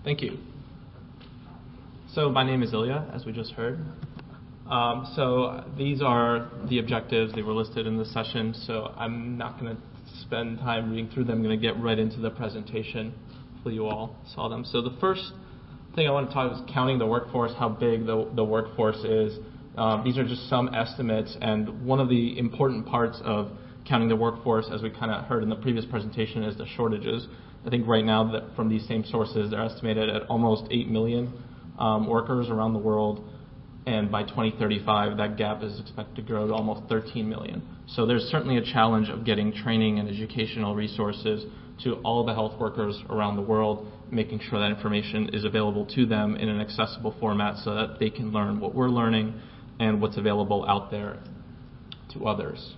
Thank you. So my name is Ilya, as we just heard. So these are the objectives. They were listed in the session, so I'm not going to spend time reading through them. I'm going to get right into the presentation. Hopefully you all saw them. So the first thing I want to talk about is counting the workforce, how big the workforce is. These are just some estimates, and one of the important parts of counting the workforce, as we kind of heard in the previous presentation, is the shortages. I think right now that from these same sources, they're estimated at almost 8 million workers around the world, and by 2035, that gap is expected to grow to almost 13 million. So there's certainly a challenge of getting training and educational resources to all the health workers around the world, making sure that information is available to them in an accessible format so that they can learn what we're learning and what's available out there to others.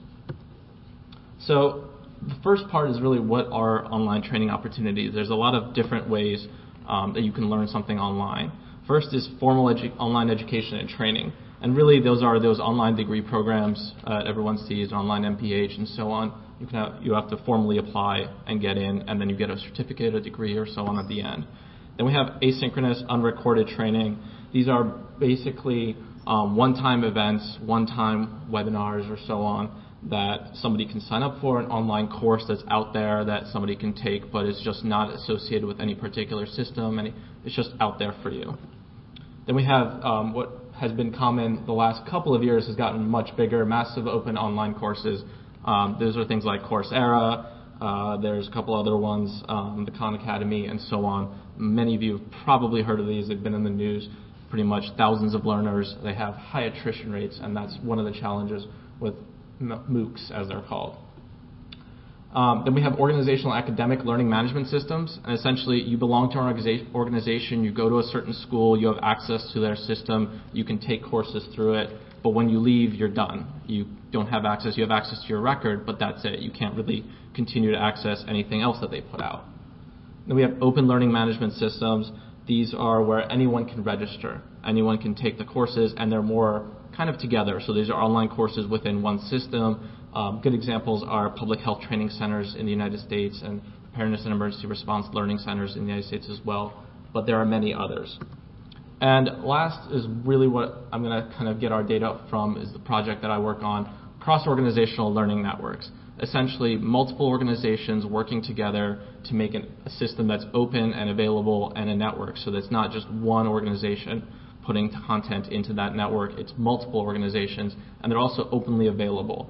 So the first part is really what are online training opportunities. There's a lot of different ways that you can learn something online. First is formal online education and training. And really those are those online degree programs everyone sees, online MPH and so on. You have to formally apply and get in, and then you get a certificate, a degree, or so on at the end. Then we have asynchronous, unrecorded training. These are basically one-time events, one-time webinars, or so on, that somebody can sign up for, an online course that's out there that somebody can take, but it's just not associated with any particular system, and it's just out there for you. Then we have what has been common the last couple of years has gotten much bigger, massive open online courses. Those are things like Coursera, there's a couple other ones, the Khan Academy, and so on. Many of you have probably heard of these. They've been in the news, pretty much thousands of learners. They have high attrition rates, and that's one of the challenges with MOOCs, as they're called. Then we have organizational academic learning management systems, and essentially you belong to an organization, you go to a certain school, you have access to their system, you can take courses through it, but when you leave, you're done. You don't have access. You have access to your record, but that's it. You can't really continue to access anything else that they put out. Then we have open learning management systems. These are where anyone can register. Anyone can take the courses, and they're more kind of together. So these are online courses within one system. Good examples are public health training centers in the United States and preparedness and emergency response learning centers in the United States as well, but there are many others. And last is really what I'm going to kind of get our data from is the project that I work on, cross-organizational learning networks. Essentially, multiple organizations working together to make a system that's open and available and a network. So that's not just one organization putting content into that network. It's multiple organizations, and they're also openly available.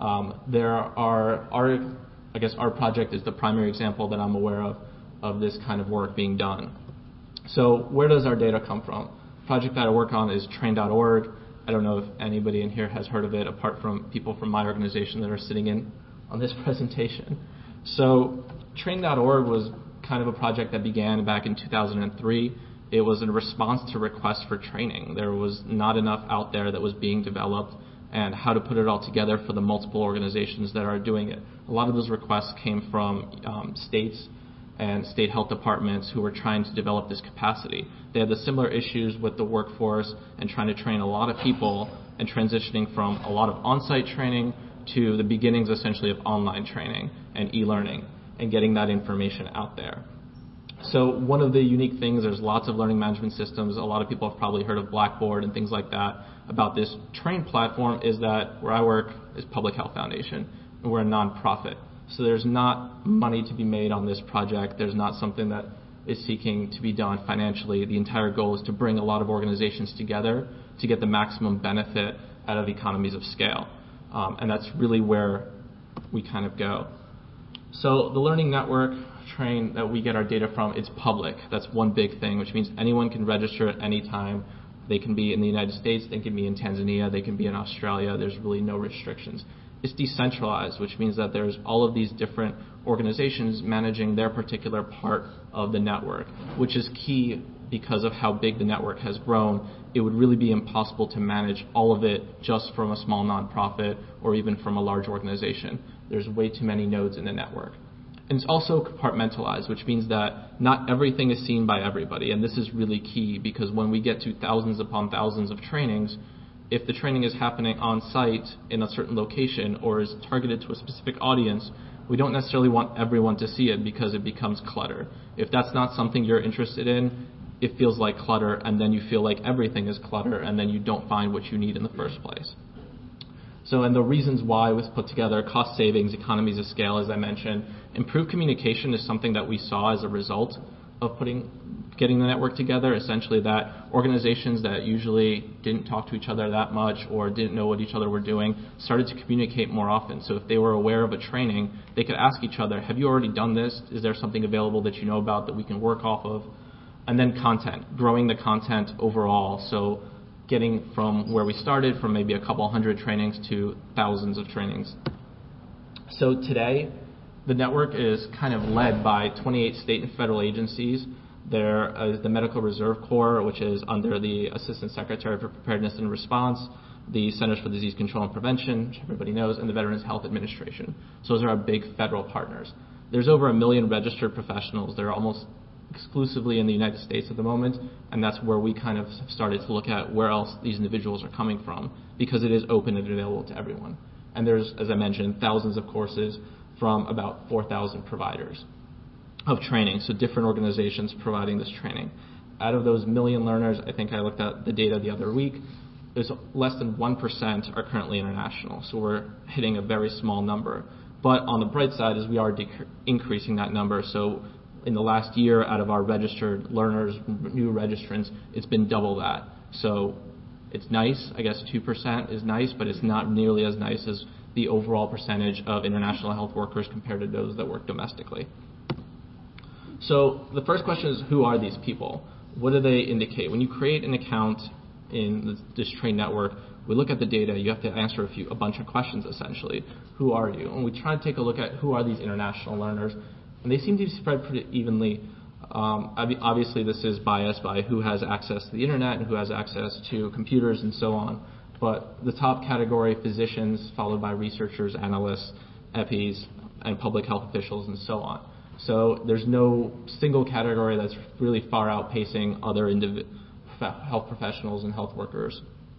I guess our project is the primary example that I'm aware of this kind of work being done. So where does our data come from? The project that I work on is train.org. I don't know if anybody in here has heard of it apart from people from my organization that are sitting in on this presentation. So train.org was kind of a project that began back in 2003. It was in response to requests for training. There was not enough out there that was being developed, and how to put it all together for the multiple organizations that are doing it. A lot of those requests came from states and state health departments who were trying to develop this capacity. They had the similar issues with the workforce and trying to train a lot of people and transitioning from a lot of on-site training to the beginnings essentially of online training and e-learning and getting that information out there. So one of the unique things, there's lots of learning management systems. A lot of people have probably heard of Blackboard and things like that. About this Train platform is that where I work is Public Health Foundation, and we're a nonprofit. So there's not money to be made on this project. There's not something that is seeking to be done financially. The entire goal is to bring a lot of organizations together to get the maximum benefit out of economies of scale. And that's really where we kind of go. So the learning network Train that we get our data from, it's public. That's one big thing, which means anyone can register at any time. They can be in the United States, they can be in Tanzania, they can be in Australia. There's really no restrictions. It's decentralized, which means that there's all of these different organizations managing their particular part of the network, which is key because of how big the network has grown. It would really be impossible to manage all of it just from a small nonprofit or even from a large organization. There's way too many nodes in the network. And it's also compartmentalized, which means that not everything is seen by everybody. And this is really key because when we get to thousands upon thousands of trainings, if the training is happening on site in a certain location or is targeted to a specific audience, we don't necessarily want everyone to see it because it becomes clutter. If that's not something you're interested in, it feels like clutter, and then you feel like everything is clutter, and then you don't find what you need in the first place. So, and the reasons why was put together: cost savings, economies of scale, as I mentioned. Improved communication is something that we saw as a result of getting the network together. Essentially, that organizations that usually didn't talk to each other that much or didn't know what each other were doing started to communicate more often. So if they were aware of a training, they could ask each other, have you already done this? Is there something available that you know about that we can work off of? And then content, growing the content overall. So getting from where we started, from maybe a couple hundred trainings to thousands of trainings. So today, the network is kind of led by 28 state and federal agencies. There is the Medical Reserve Corps, which is under the Assistant Secretary for Preparedness and Response, the Centers for Disease Control and Prevention, which everybody knows, and the Veterans Health Administration. So those are our big federal partners. There's over 1 million registered professionals. They're almost exclusively in the United States at the moment, and that's where we kind of started to look at where else these individuals are coming from, because it is open and available to everyone. And there's, as I mentioned, thousands of courses from about 4,000 providers of training, so different organizations providing this training. Out of those 1 million learners, I think I looked at the data the other week, there's less than 1% are currently international, so we're hitting a very small number. But on the bright side is we are increasing that number. So in the last year, out of our registered learners, new registrants, it's been double that. So it's nice. I guess 2% is nice, but it's not nearly as nice as the overall percentage of international health workers compared to those that work domestically. So the first question is, who are these people? What do they indicate? When you create an account in this train network, we look at the data. You have to answer a bunch of questions, essentially. Who are you? And we try to take a look at who are these international learners. And they seem to be spread pretty evenly. Obviously, this is biased by who has access to the internet and who has access to computers and so on. But the top category, physicians, followed by researchers, analysts, EPIs, and public health officials, and so on. So there's no single category that's really far outpacing other health professionals and health workers.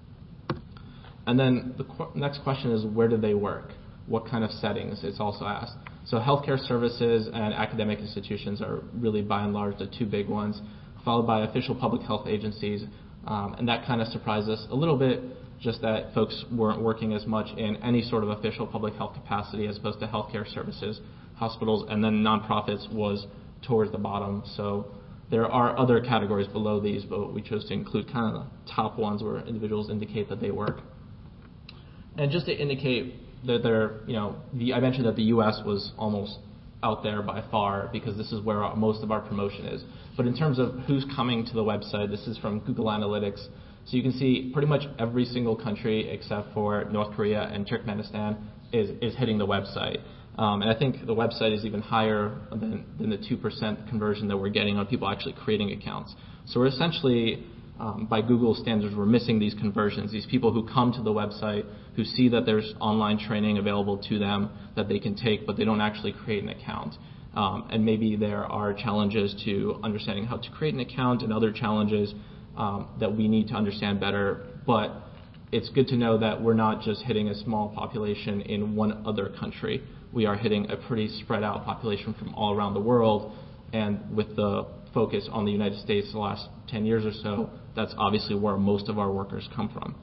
And then the next question is, where do they work? What kind of settings? It's also asked. So healthcare services and academic institutions are really, by and large, the two big ones, followed by official public health agencies. And that kind of surprised us a little bit, just that folks weren't working as much in any sort of official public health capacity as opposed to healthcare services, hospitals, and then nonprofits was towards the bottom. So there are other categories below these, but we chose to include kind of the top ones where individuals indicate that they work. And just to indicate that I mentioned that the U.S. was almost out there by far because this is where most of our promotion is. But in terms of who's coming to the website, this is from Google Analytics. So you can see pretty much every single country except for North Korea and Turkmenistan is hitting the website. And I think the website is even higher than the 2% conversion that we're getting on people actually creating accounts. So we're essentially, by Google standards, we're missing these conversions, these people who come to the website, who see that there's online training available to them that they can take, but they don't actually create an account. And maybe there are challenges to understanding how to create an account and other challenges that we need to understand better. But it's good to know that we're not just hitting a small population in one other country. We are hitting a pretty spread out population from all around the world. And with the focus on the United States the last 10 years or so, that's obviously where most of our workers come from.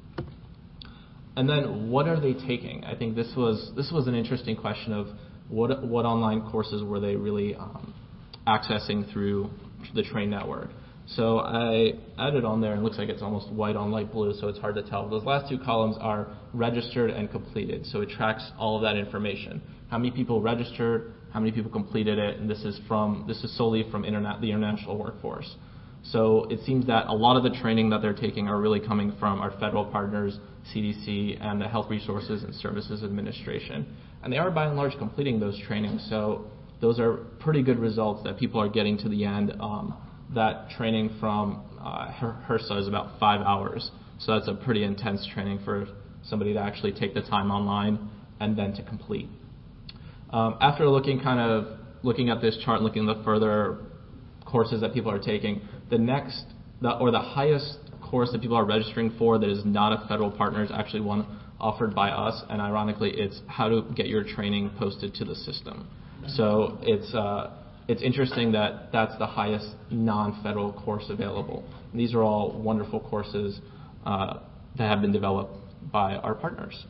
And then what are they taking? I think this was an interesting question of what online courses were they really accessing through the train network. So I added on there, and it looks like it's almost white on light blue, so it's hard to tell. Those last two columns are registered and completed, so it tracks all of that information. How many people registered, how many people completed it, and this is solely from the international workforce. So it seems that a lot of the training that they're taking are really coming from our federal partners, CDC, and the Health Resources and Services Administration. And they are, by and large, completing those trainings. So those are pretty good results that people are getting to the end. That training from HRSA is about 5 hours. So that's a pretty intense training for somebody to actually take the time online and then to complete. After looking at this chart, looking at the further courses that people are taking, the highest course that people are registering for that is not a federal partner is actually one offered by us, and ironically, it's how to get your training posted to the system. So it's interesting that that's the highest non-federal course available. And these are all wonderful courses that have been developed by our partners.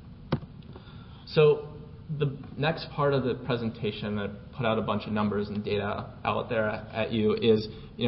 So the next part of the presentation, I put out a bunch of numbers and data out there at you, is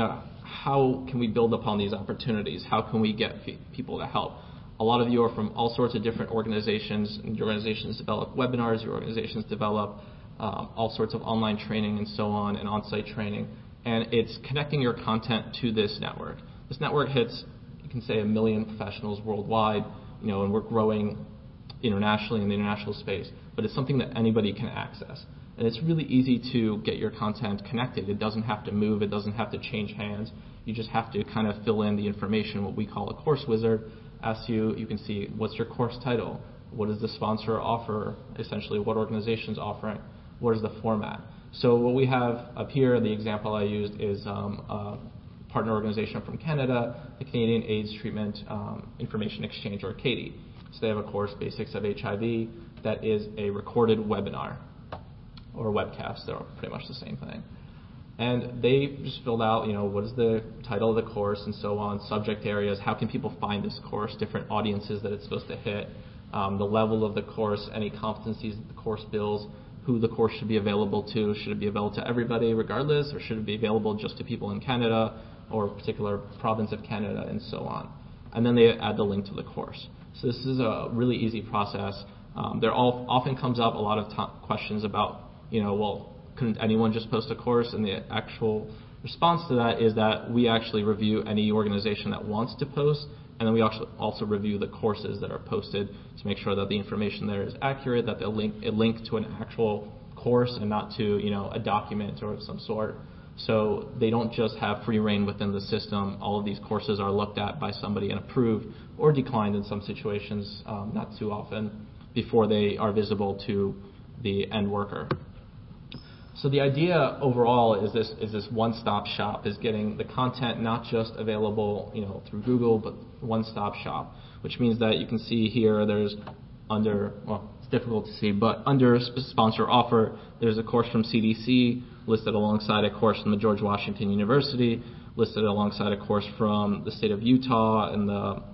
how can we build upon these opportunities? How can we get people to help? A lot of you are from all sorts of different organizations, and your organizations develop webinars, your organizations develop all sorts of online training and so on, and on-site training. And it's connecting your content to this network. This network hits, you can say, 1 million professionals worldwide, and we're growing internationally in the international space. But it's something that anybody can access. And it's really easy to get your content connected. It doesn't have to move. It doesn't have to change hands. You just have to kind of fill in the information, what we call a course wizard. Asks you can see what's your course title, what does the sponsor offer, essentially what organization's offering, what is the format. So what we have up here, the example I used is a partner organization from Canada, the Canadian AIDS Treatment Information Exchange, or CAIDI. So they have a course, Basics of HIV, that is a recorded webinar or webcast. They're pretty much the same thing. And they just filled out, what is the title of the course and so on, subject areas, how can people find this course, different audiences that it's supposed to hit, the level of the course, any competencies that the course builds, who the course should be available to. Should it be available to everybody regardless, or should it be available just to people in Canada or a particular province of Canada, and so on. And then they add the link to the course. So this is a really easy process. There often comes up a lot of questions about, couldn't anyone just post a course? And the actual response to that is that we actually review any organization that wants to post, and then we also review the courses that are posted to make sure that the information there is accurate, that it link to an actual course and not to a document or of some sort. So they don't just have free reign within the system. All of these courses are looked at by somebody and approved or declined in some situations, not too often, before they are visible to the end worker. So the idea overall is this one-stop shop, is getting the content not just available, through Google, but one-stop shop, which means that you can see here there's it's difficult to see, but under sponsor offer, there's a course from CDC listed alongside a course from the George Washington University, listed alongside a course from the state of Utah and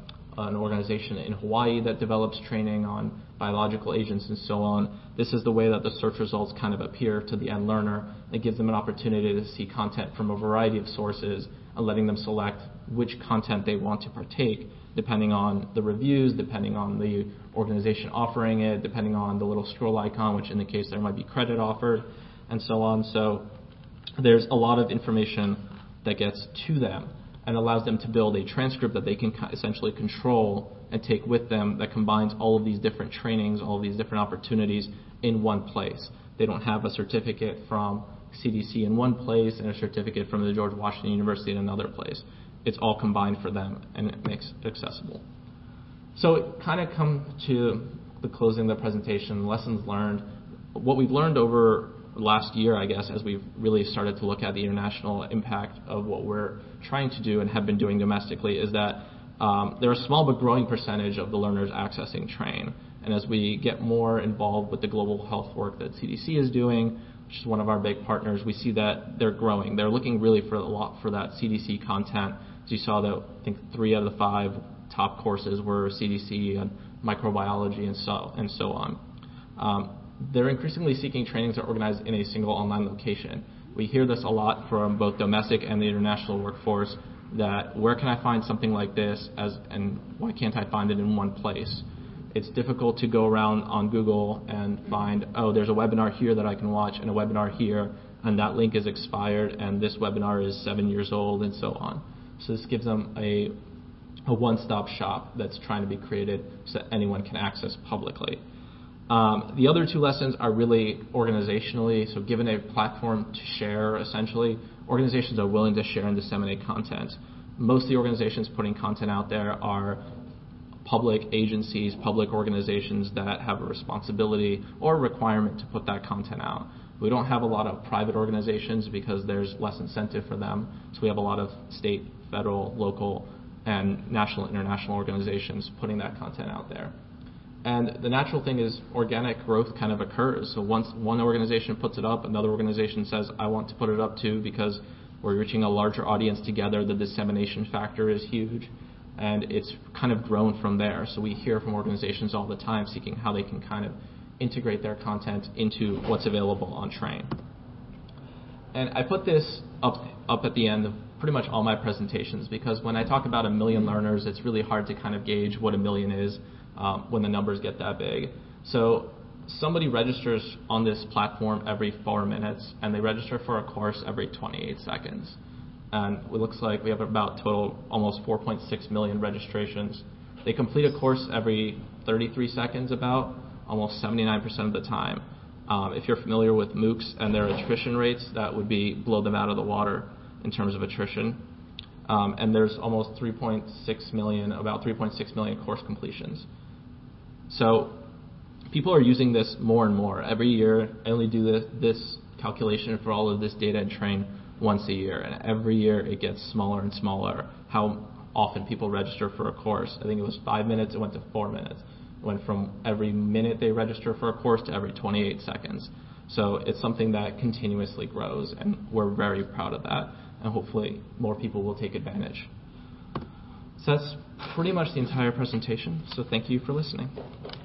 an organization in Hawaii that develops training on biological agents and so on. This is the way that the search results kind of appear to the end learner. It gives them an opportunity to see content from a variety of sources and letting them select which content they want to partake, depending on the reviews, depending on the organization offering it, depending on the little scroll icon, which indicates there might be credit offered, and so on. So there's a lot of information that gets to them and allows them to build a transcript that they can essentially control and take with them that combines all of these different trainings, all of these different opportunities in one place. They don't have a certificate from CDC in one place and a certificate from the George Washington University in another place. It's all combined for them, and it makes it accessible. So it kind of come to the closing of the presentation, lessons learned. What we've learned over last year, I guess, as we've really started to look at the international impact of what we're trying to do and have been doing domestically, is that there are a small but growing percentage of the learners accessing Train. And as we get more involved with the global health work that CDC is doing, which is one of our big partners, we see that they're growing. They're looking really for a lot for that CDC content. As you saw, that I think 3 out of the 5 top courses were CDC and microbiology and so on. They're increasingly seeking trainings that are organized in a single online location. We hear this a lot from both domestic and the international workforce, that where can I find something like this, and why can't I find it in one place? It's difficult to go around on Google and find, there's a webinar here that I can watch and a webinar here, and that link is expired, and this webinar is 7 years old, and so on. So this gives them a one-stop shop that's trying to be created so that anyone can access publicly. The other 2 lessons are really organizationally. So given a platform to share, essentially, organizations are willing to share and disseminate content. Most of the organizations putting content out there are public agencies, public organizations that have a responsibility or a requirement to put that content out. We don't have a lot of private organizations because there's less incentive for them. So we have a lot of state, federal, local, and national, international organizations putting that content out there. And the natural thing is organic growth kind of occurs. So once one organization puts it up, another organization says, I want to put it up too, because we're reaching a larger audience together. The dissemination factor is huge, and it's kind of grown from there. So we hear from organizations all the time seeking how they can kind of integrate their content into what's available on Train. And I put this up at the end of pretty much all my presentations, because when I talk about 1 million learners, it's really hard to kind of gauge what 1 million is when the numbers get that big. So somebody registers on this platform every 4 minutes, and they register for a course every 28 seconds. And it looks like we have about total almost 4.6 million registrations. They complete a course every 33 seconds about, almost 79% of the time. If you're familiar with MOOCs and their attrition rates, that would blow them out of the water in terms of attrition. And there's almost about 3.6 million course completions. So people are using this more and more. Every year, I only do this calculation for all of this data and Train once a year. And every year it gets smaller and smaller how often people register for a course. I think it was 5 minutes, it went to 4 minutes. It went from every minute they register for a course to every 28 seconds. So it's something that continuously grows, and we're very proud of that. And hopefully more people will take advantage. So that's pretty much the entire presentation. So thank you for listening.